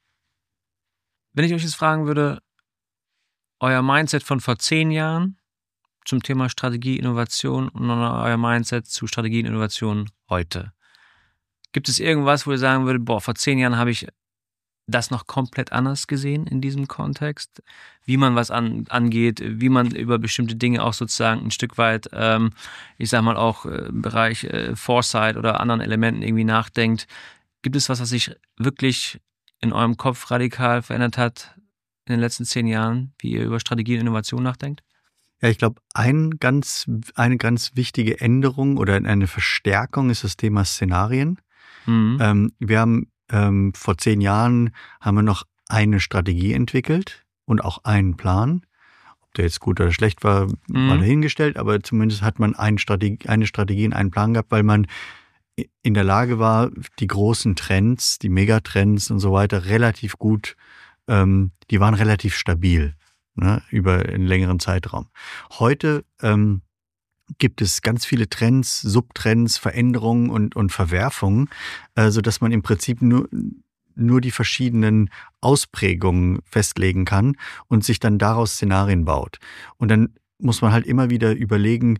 Wenn ich euch jetzt fragen würde, euer Mindset von vor zehn Jahren zum Thema Strategie, Innovation und euer Mindset zu Strategie und Innovation heute. Gibt es irgendwas, wo ihr sagen würdet, boah, vor zehn Jahren habe ich das noch komplett anders gesehen in diesem Kontext, wie man was an, angeht, wie man über bestimmte Dinge auch sozusagen ein Stück weit, ähm, ich sag mal auch äh, im Bereich äh, Foresight oder anderen Elementen irgendwie nachdenkt. Gibt es was, was sich wirklich in eurem Kopf radikal verändert hat in den letzten zehn Jahren, wie ihr über Strategie und Innovation nachdenkt? Ja, ich glaube, ein ganz, eine ganz wichtige Änderung oder eine Verstärkung ist das Thema Szenarien. Mhm. Ähm, wir haben Ähm, vor zehn Jahren haben wir noch eine Strategie entwickelt und auch einen Plan. Ob der jetzt gut oder schlecht war, mhm. mal dahingestellt, aber zumindest hat man eine Strategie, eine Strategie und einen Plan gehabt, weil man in der Lage war, die großen Trends, die Megatrends und so weiter relativ gut, ähm, die waren relativ stabil, ne, über einen längeren Zeitraum. Heute ähm, gibt es ganz viele Trends, Subtrends, Veränderungen und, und Verwerfungen, äh, sodass man im Prinzip nur, nur die verschiedenen Ausprägungen festlegen kann und sich dann daraus Szenarien baut. Und dann muss man halt immer wieder überlegen,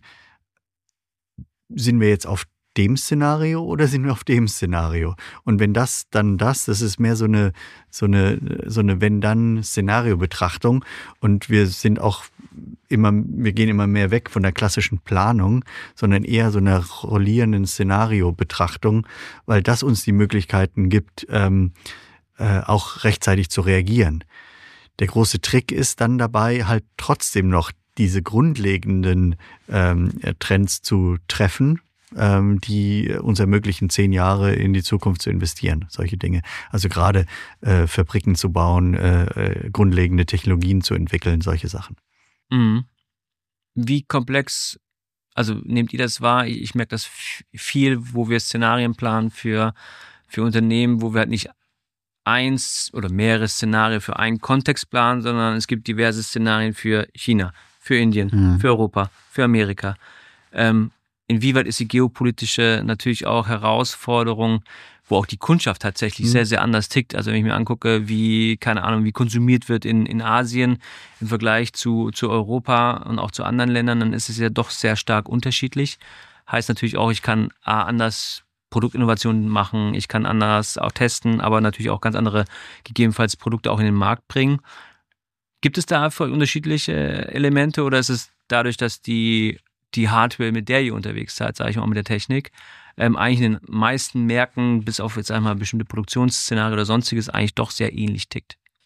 sind wir jetzt auf dem Szenario oder sind wir auf dem Szenario? Und wenn das, dann das, das ist mehr so eine, so eine, so eine Wenn-Dann-Szenario-Betrachtung. Und wir sind auch immer, wir gehen immer mehr weg von der klassischen Planung, sondern eher so einer rollierenden Szenario-Betrachtung, weil das uns die Möglichkeiten gibt, ähm, äh, auch rechtzeitig zu reagieren. Der große Trick ist dann dabei, halt trotzdem noch diese grundlegenden ähm, Trends zu treffen, die uns ermöglichen, zehn Jahre in die Zukunft zu investieren, solche Dinge. Also gerade äh, Fabriken zu bauen, äh, grundlegende Technologien zu entwickeln, solche Sachen. Mhm. Wie komplex, also nehmt ihr das wahr? Ich merke das viel, wo wir Szenarien planen für, für Unternehmen, wo wir halt nicht eins oder mehrere Szenarien für einen Kontext planen, sondern es gibt diverse Szenarien für China, für Indien, mhm. für Europa, für Amerika. Ähm, Inwieweit ist die geopolitische natürlich auch Herausforderung, wo auch die Kundschaft tatsächlich mhm. sehr, sehr anders tickt. Also wenn ich mir angucke, wie, keine Ahnung, wie konsumiert wird in, in Asien im Vergleich zu, zu Europa und auch zu anderen Ländern, dann ist es ja doch sehr stark unterschiedlich. Heißt natürlich auch, ich kann A, anders Produktinnovationen machen, ich kann anders auch testen, aber natürlich auch ganz andere, gegebenenfalls Produkte auch in den Markt bringen. Gibt es da unterschiedliche Elemente oder ist es dadurch, dass die die Hardware, mit der ihr unterwegs seid, sage ich mal, mit der Technik, ähm, eigentlich in den meisten Märkten, bis auf jetzt einmal bestimmte Produktionsszenarien oder sonstiges, eigentlich doch sehr ähnlich tickt?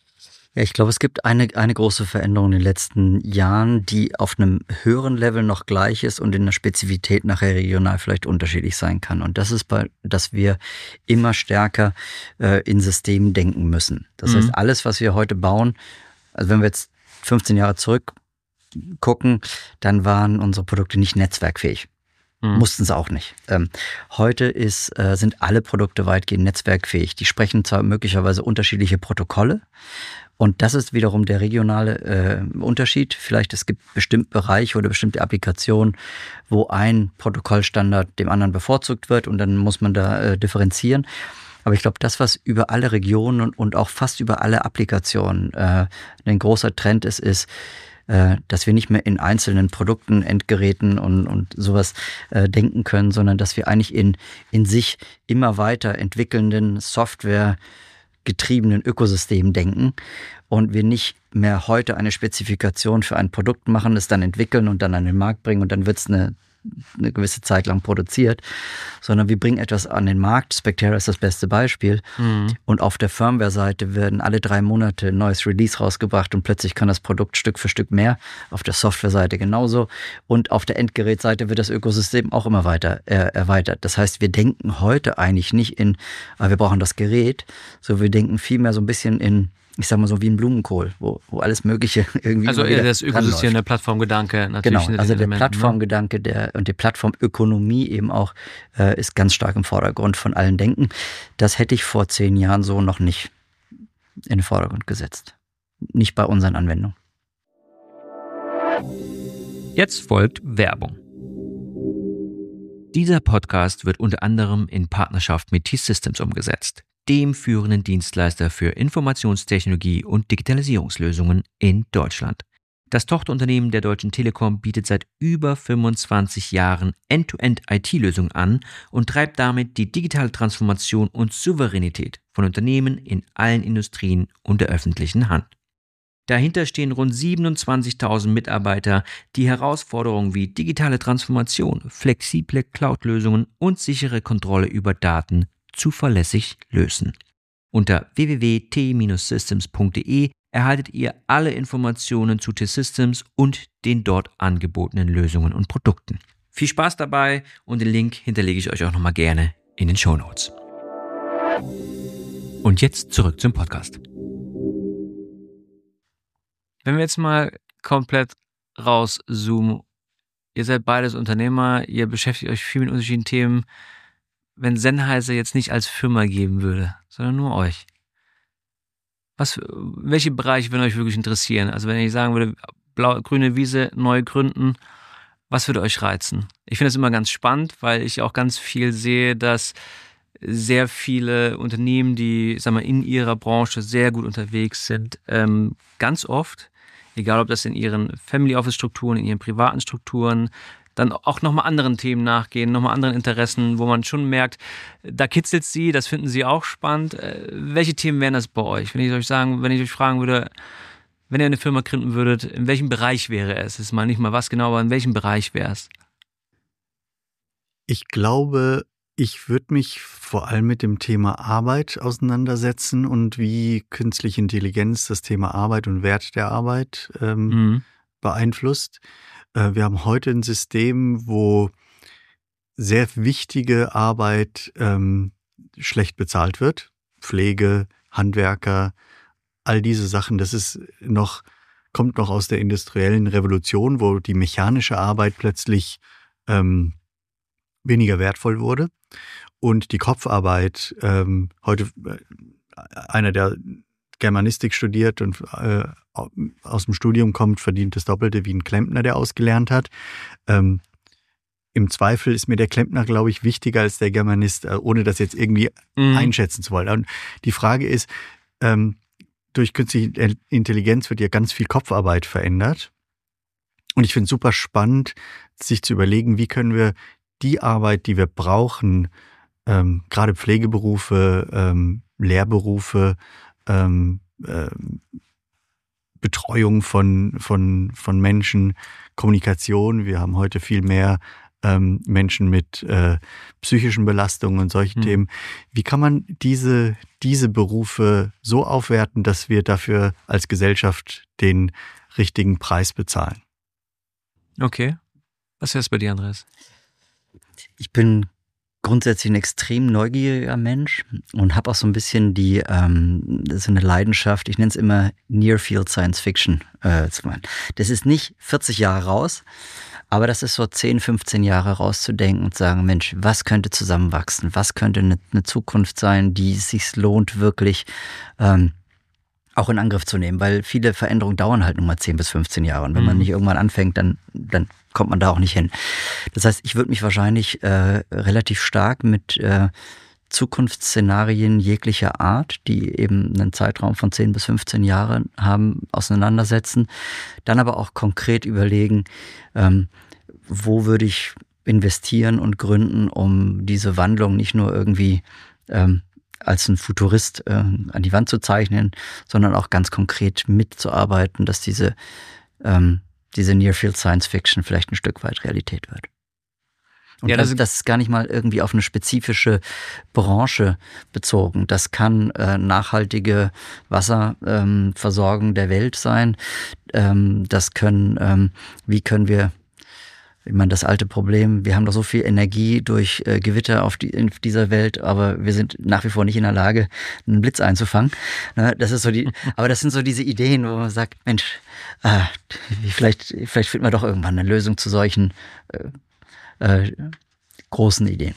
Ja, ich glaube, es gibt eine, eine große Veränderung in den letzten Jahren, die auf einem höheren Level noch gleich ist und in der Spezifität nachher regional vielleicht unterschiedlich sein kann. Und das ist, bei, dass wir immer stärker äh, in Systemen denken müssen. Das mhm. heißt, alles, was wir heute bauen, also wenn wir jetzt fünfzehn Jahre zurück gucken, dann waren unsere Produkte nicht netzwerkfähig. Mhm. Mussten sie auch nicht. Ähm, heute ist, äh, sind alle Produkte weitgehend netzwerkfähig. Die sprechen zwar möglicherweise unterschiedliche Protokolle, und das ist wiederum der regionale äh, Unterschied. Vielleicht es gibt bestimmte Bereiche oder bestimmte Applikationen, wo ein Protokollstandard dem anderen bevorzugt wird und dann muss man da äh, differenzieren. Aber ich glaube, das, was über alle Regionen und, und auch fast über alle Applikationen äh, ein großer Trend ist, ist, äh, dass wir nicht mehr in einzelnen Produkten, Endgeräten und, und sowas äh, denken können, sondern dass wir eigentlich in, in sich immer weiter entwickelnden Software getriebenen Ökosystem denken und wir nicht mehr heute eine Spezifikation für ein Produkt machen, es dann entwickeln und dann an den Markt bringen und dann wird es eine, eine gewisse Zeit lang produziert, sondern wir bringen etwas an den Markt. Spectera ist das beste Beispiel. Mhm. Und auf der Firmware-Seite werden alle drei Monate ein neues Release rausgebracht und plötzlich kann das Produkt Stück für Stück mehr. Auf der Software-Seite genauso. Und auf der Endgerätseite wird das Ökosystem auch immer weiter äh, erweitert. Das heißt, wir denken heute eigentlich nicht in, äh, wir brauchen das Gerät, sondern wir denken vielmehr so ein bisschen in, ich sag mal so wie ein Blumenkohl, wo, wo alles Mögliche irgendwie. Also eher das Ökosystem, der Plattformgedanke natürlich. Genau, also der Plattformgedanke der, und die Plattformökonomie eben auch äh, ist ganz stark im Vordergrund von allen Denken. Das hätte ich vor zehn Jahren so noch nicht in den Vordergrund gesetzt. Nicht bei unseren Anwendungen. Jetzt folgt Werbung. Dieser Podcast wird unter anderem in Partnerschaft mit T-Systems umgesetzt, dem führenden Dienstleister für Informationstechnologie und Digitalisierungslösungen in Deutschland. Das Tochterunternehmen der Deutschen Telekom bietet seit über fünfundzwanzig Jahren End-to-End-I T-Lösungen an und treibt damit die digitale Transformation und Souveränität von Unternehmen in allen Industrien und der öffentlichen Hand. Dahinter stehen rund siebenundzwanzigtausend Mitarbeiter, die Herausforderungen wie digitale Transformation, flexible Cloud-Lösungen und sichere Kontrolle über Daten zuverlässig lösen. Unter w w w punkt t systems punkt d e erhaltet ihr alle Informationen zu T-Systems und den dort angebotenen Lösungen und Produkten. Viel Spaß dabei und den Link hinterlege ich euch auch nochmal gerne in den Shownotes. Und jetzt zurück zum Podcast. Wenn wir jetzt mal komplett rauszoomen, ihr seid beides Unternehmer, ihr beschäftigt euch viel mit unterschiedlichen Themen. Wenn Sennheiser jetzt nicht als Firma geben würde, sondern nur euch, was, welche Bereiche würden euch wirklich interessieren? Also wenn ich sagen würde, blau, grüne Wiese, neu gründen, was würde euch reizen? Ich finde das immer ganz spannend, weil ich auch ganz viel sehe, dass sehr viele Unternehmen, die sagen wir, in ihrer Branche sehr gut unterwegs sind, ähm, ganz oft, egal ob das in ihren Family-Office-Strukturen, in ihren privaten Strukturen, dann auch nochmal anderen Themen nachgehen, nochmal anderen Interessen, wo man schon merkt, da kitzelt sie, das finden sie auch spannend. Äh, welche Themen wären das bei euch? Wenn ich euch sagen, wenn ich euch fragen würde, wenn ihr eine Firma gründen würdet, in welchem Bereich wäre es? Das ist mal nicht mal was genau, aber in welchem Bereich wäre es? Ich glaube, ich würde mich vor allem mit dem Thema Arbeit auseinandersetzen und wie künstliche Intelligenz das Thema Arbeit und Wert der Arbeit ähm, mhm. beeinflusst. Wir haben heute ein System, wo sehr wichtige Arbeit ähm, schlecht bezahlt wird. Pflege, Handwerker, all diese Sachen, das ist noch, kommt noch aus der industriellen Revolution, wo die mechanische Arbeit plötzlich ähm, weniger wertvoll wurde. Und die Kopfarbeit, ähm, heute äh, einer, der Germanistik studiert und äh, aus dem Studium kommt, verdient das Doppelte wie ein Klempner, der ausgelernt hat. Ähm, Im Zweifel ist mir der Klempner, glaube ich, wichtiger als der Germanist, äh, ohne das jetzt irgendwie mhm. einschätzen zu wollen. Und die Frage ist, ähm, durch künstliche Intelligenz wird ja ganz viel Kopfarbeit verändert. Und ich finde es super spannend, sich zu überlegen, wie können wir die Arbeit, die wir brauchen, ähm, gerade Pflegeberufe, ähm, Lehrberufe, ähm, äh, Betreuung von, von, von Menschen, Kommunikation. Wir haben heute viel mehr ähm, Menschen mit äh, psychischen Belastungen und solchen mhm. Themen. Wie kann man diese, diese Berufe so aufwerten, dass wir dafür als Gesellschaft den richtigen Preis bezahlen? Okay. Was ist bei dir, Andreas? Ich bin grundsätzlich ein extrem neugieriger Mensch und habe auch so ein bisschen die ähm, so eine Leidenschaft, ich nenne es immer Near Field Science Fiction äh, zu meinen. Das ist nicht vierzig Jahre raus, aber das ist so zehn, fünfzehn Jahre rauszudenken und sagen, Mensch, was könnte zusammenwachsen? Was könnte eine, eine Zukunft sein, die es sich lohnt, wirklich ähm, auch in Angriff zu nehmen? Weil viele Veränderungen dauern halt nur mal zehn bis fünfzehn Jahre. Und wenn mhm. man nicht irgendwann anfängt, dann, dann kommt man da auch nicht hin. Das heißt, ich würde mich wahrscheinlich äh, relativ stark mit äh, Zukunftsszenarien jeglicher Art, die eben einen Zeitraum von zehn bis fünfzehn Jahren haben, auseinandersetzen. Dann aber auch konkret überlegen, ähm, wo würde ich investieren und gründen, um diese Wandlung nicht nur irgendwie ähm, als ein Futurist äh, an die Wand zu zeichnen, sondern auch ganz konkret mitzuarbeiten, dass diese ähm, diese Near-Field Science Fiction vielleicht ein Stück weit Realität wird. Und ja, das, das, das ist gar nicht mal irgendwie auf eine spezifische Branche bezogen. Das kann äh, nachhaltige Wasserversorgung ähm, der Welt sein. Ähm, das können, ähm, wie können wir, ich meine, das alte Problem, wir haben doch so viel Energie durch äh, Gewitter auf, die, in dieser Welt, aber wir sind nach wie vor nicht in der Lage, einen Blitz einzufangen. Ne, das ist so die, aber das sind so diese Ideen, wo man sagt, Mensch, äh, vielleicht, vielleicht finden wir doch irgendwann eine Lösung zu solchen äh, äh, großen Ideen.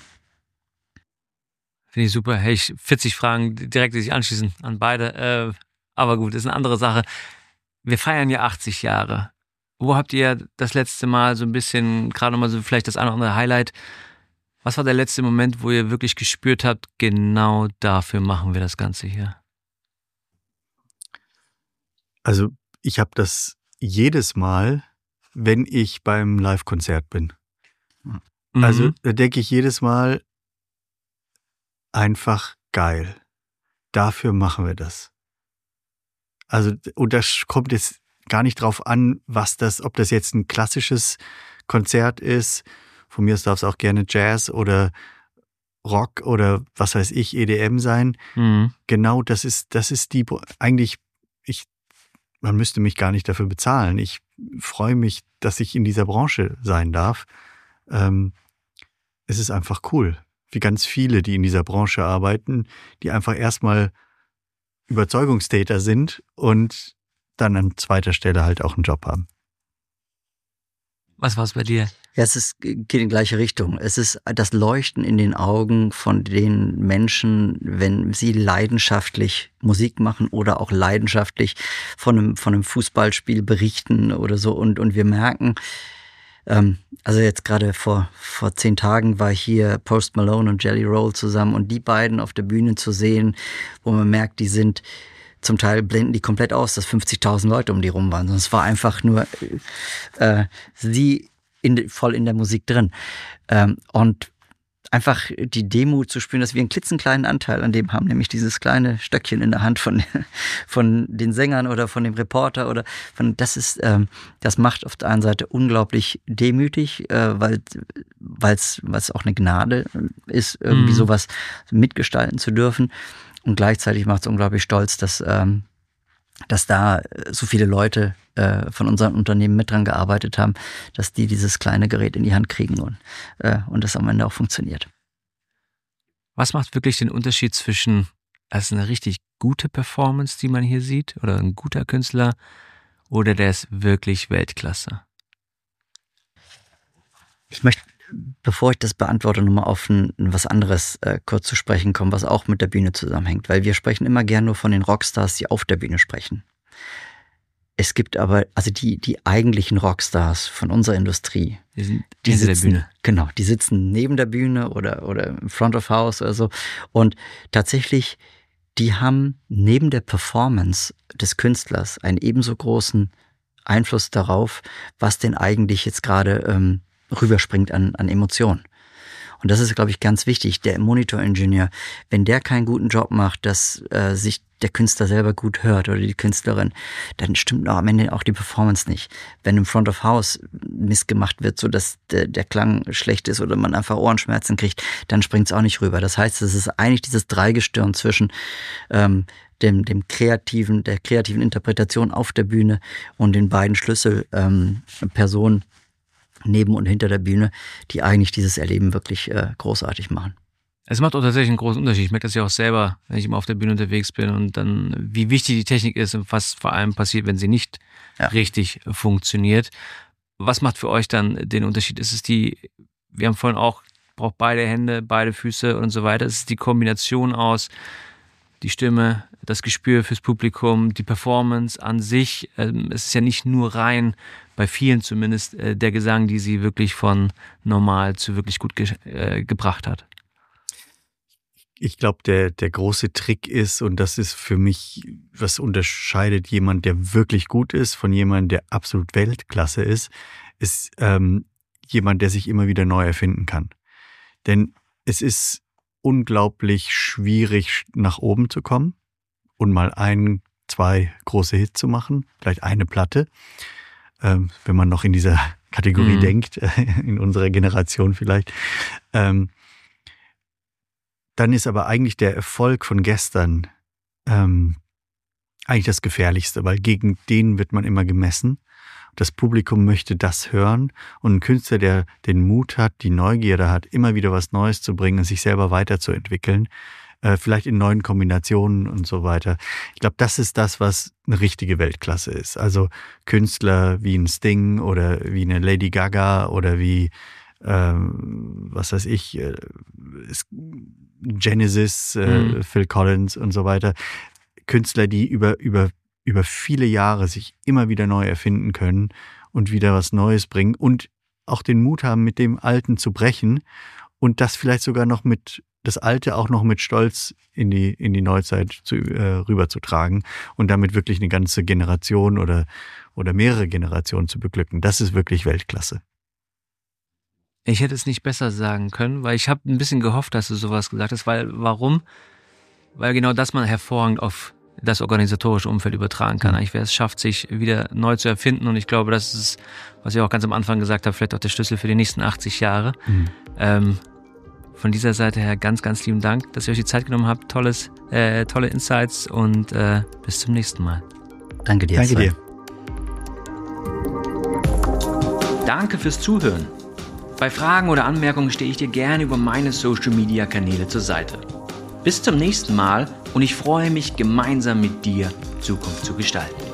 Finde ich super. Hey, ich vierzig Fragen direkt, die sich anschließen an beide. Äh, aber gut, das ist eine andere Sache. Wir feiern ja achtzig Jahre. Wo habt ihr das letzte Mal so ein bisschen, gerade mal so vielleicht das eine oder andere Highlight, was war der letzte Moment, wo ihr wirklich gespürt habt, genau dafür machen wir das Ganze hier? Also ich habe das jedes Mal, wenn ich beim Live-Konzert bin. Mhm. Also da denke ich jedes Mal, einfach geil. Dafür machen wir das. Also, und das kommt jetzt gar nicht drauf an, was das, ob das jetzt ein klassisches Konzert ist. Von mir aus darf es auch gerne Jazz oder Rock oder was weiß ich, E D M sein. Mhm. Genau, das ist, das ist die, eigentlich, ich, man müsste mich gar nicht dafür bezahlen. Ich freue mich, dass ich in dieser Branche sein darf. Ähm, es ist einfach cool, wie ganz viele, die in dieser Branche arbeiten, die einfach erstmal Überzeugungstäter sind und dann an zweiter Stelle halt auch einen Job haben. Was war es bei dir? Ja, es ist, geht in gleiche Richtung. Es ist das Leuchten in den Augen von den Menschen, wenn sie leidenschaftlich Musik machen oder auch leidenschaftlich von einem, von einem Fußballspiel berichten oder so. Und, und wir merken, ähm, also jetzt gerade vor, vor zehn Tagen war hier Post Malone und Jelly Roll zusammen und die beiden auf der Bühne zu sehen, wo man merkt, die sind zum Teil blenden die komplett aus, dass fünfzigtausend Leute um die rum waren. Sondern es war einfach nur äh, sie in, voll in der Musik drin. Ähm, und einfach die Demut zu spüren, dass wir einen klitzekleinen Anteil an dem haben, nämlich dieses kleine Stöckchen in der Hand von, von den Sängern oder von dem Reporter oder von, das ist, ähm, das macht auf der einen Seite unglaublich demütig, äh, weil es weil es auch eine Gnade ist, irgendwie mhm. sowas mitgestalten zu dürfen. Und gleichzeitig macht es unglaublich stolz, dass, ähm, dass da so viele Leute äh, von unseren Unternehmen mit dran gearbeitet haben, dass die dieses kleine Gerät in die Hand kriegen und, äh, und das am Ende auch funktioniert. Was macht wirklich den Unterschied zwischen, es ist eine richtig gute Performance, die man hier sieht, oder ein guter Künstler, oder der ist wirklich Weltklasse? Ich möchte, bevor ich das beantworte, nochmal auf ein, was anderes äh, kurz zu sprechen kommen, was auch mit der Bühne zusammenhängt. Weil wir sprechen immer gern nur von den Rockstars, die auf der Bühne sprechen. Es gibt aber, also die, die eigentlichen Rockstars von unserer Industrie, die sind die hinter sitzen, der Bühne. Genau, die sitzen neben der Bühne oder, oder im Front of House oder so. Und tatsächlich, die haben neben der Performance des Künstlers einen ebenso großen Einfluss darauf, was denn eigentlich jetzt gerade ähm, rüberspringt an, an Emotionen. Und das ist, glaube ich, ganz wichtig. Der Monitoringenieur, wenn der keinen guten Job macht, dass äh, sich der Künstler selber gut hört oder die Künstlerin, dann stimmt auch am Ende auch die Performance nicht. Wenn im Front of House Mist gemacht wird, so dass der, der Klang schlecht ist oder man einfach Ohrenschmerzen kriegt, dann springt es auch nicht rüber. Das heißt, es ist eigentlich dieses Dreigestirn zwischen ähm, dem, dem kreativen, der kreativen Interpretation auf der Bühne und den beiden Schlüsselpersonen ähm, neben und hinter der Bühne, die eigentlich dieses Erleben wirklich äh, großartig machen. Es macht auch tatsächlich einen großen Unterschied. Ich merke das ja auch selber, wenn ich immer auf der Bühne unterwegs bin und dann, wie wichtig die Technik ist und was vor allem passiert, wenn sie nicht ja. richtig funktioniert. Was macht für euch dann den Unterschied? Ist es die, wir haben vorhin auch, braucht beide Hände, beide Füße und so weiter. Ist es die Kombination aus die Stimme, das Gespür fürs Publikum, die Performance an sich? Es ist ja nicht nur rein, bei vielen zumindest, der Gesang, die sie wirklich von normal zu wirklich gut ge- äh, gebracht hat. Ich glaube, der, der große Trick ist, und das ist für mich, was unterscheidet jemand, der wirklich gut ist, von jemandem, der absolut Weltklasse ist, ist ähm, jemand, der sich immer wieder neu erfinden kann. Denn es ist unglaublich schwierig, nach oben zu kommen und mal ein, zwei große Hits zu machen, vielleicht eine Platte, ähm, wenn man noch in dieser Kategorie mhm. denkt, in unserer Generation vielleicht. Ähm, Dann ist aber eigentlich der Erfolg von gestern ähm, eigentlich das Gefährlichste, weil gegen den wird man immer gemessen. Das Publikum möchte das hören und ein Künstler, der den Mut hat, die Neugierde hat, immer wieder was Neues zu bringen und sich selber weiterzuentwickeln, äh, vielleicht in neuen Kombinationen und so weiter. Ich glaube, das ist das, was eine richtige Weltklasse ist. Also Künstler wie ein Sting oder wie eine Lady Gaga oder wie ähm, was weiß ich, äh, Genesis, äh, mhm. Phil Collins und so weiter. Künstler, die über, über, über viele Jahre sich immer wieder neu erfinden können und wieder was Neues bringen und auch den Mut haben, mit dem Alten zu brechen und das vielleicht sogar noch mit, das Alte auch noch mit Stolz in die, in die Neuzeit zu, äh, rüberzutragen und damit wirklich eine ganze Generation oder, oder mehrere Generationen zu beglücken. Das ist wirklich Weltklasse. Ich hätte es nicht besser sagen können, weil ich habe ein bisschen gehofft, dass du sowas gesagt hast. Weil, warum? Weil genau das man hervorragend auf das organisatorische Umfeld übertragen kann. Eigentlich, wer es schafft, sich wieder neu zu erfinden. Und ich glaube, das ist, was ich auch ganz am Anfang gesagt habe, vielleicht auch der Schlüssel für die nächsten achtzig Jahre. Mhm. Ähm, von dieser Seite her ganz, ganz lieben Dank, dass ihr euch die Zeit genommen habt. Tolles, äh, tolle Insights und äh, bis zum nächsten Mal. Danke dir. Danke dir. Danke fürs Zuhören. Bei Fragen oder Anmerkungen stehe ich dir gerne über meine Social-Media-Kanäle zur Seite. Bis zum nächsten Mal und ich freue mich, gemeinsam mit dir Zukunft zu gestalten.